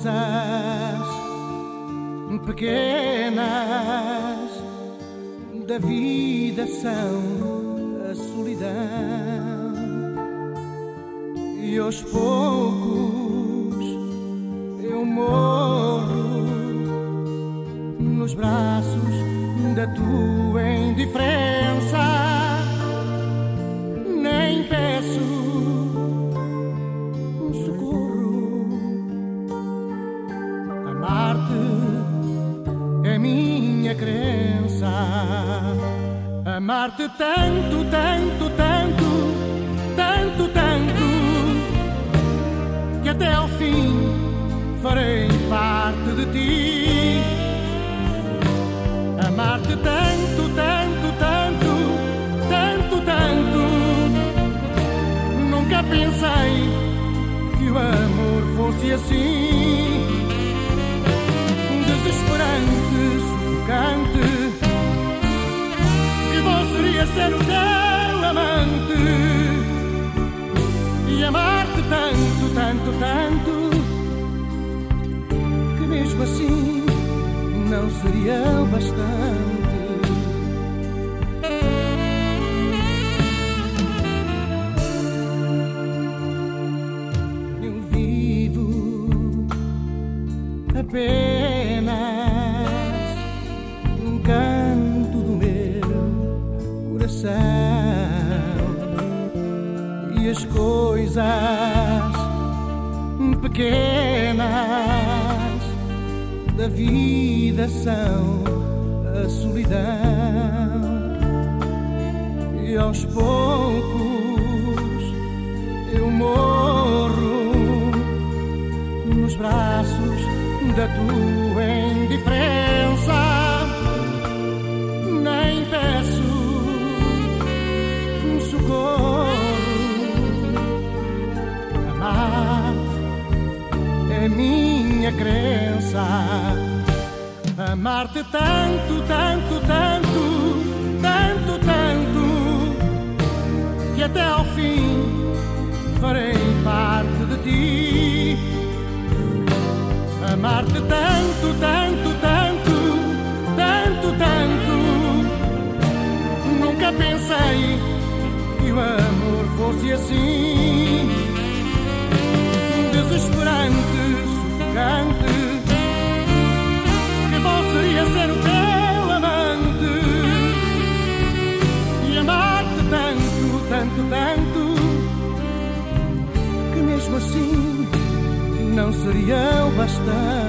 coisas pequenas da vida são a solidão, e aos poucos eu morro nos braços da tua indiferença. Nem peço socorro, amar-te é minha crença. Amar-te tanto, tanto, tanto, tanto, tanto, que até ao fim farei parte de ti. Amar-te tanto, tanto, tanto, tanto, tanto, nunca pensei que o amor fosse assim. Desesperante, sufocante, que bom seria ser o teu amante e amar-te tanto, tanto, tanto, que mesmo assim não seria o bastante. Eu vivo apenas num canto do meu coração, e as coisas pequenas da vida são a solidão, e aos poucos eu morro nos braços da tua indiferença. Nem peço socorro, amar é minha crença. Amar-te tanto, tanto, tanto, tanto, tanto, que até ao fim farei parte de ti. Amar-te tanto, tanto, tanto, tanto, tanto, nunca pensei que o amor fosse assim. Desesperante, sufocante, que bom seria ser o teu amante e amar-te tanto, tanto, tanto, que mesmo assim não seria o bastante.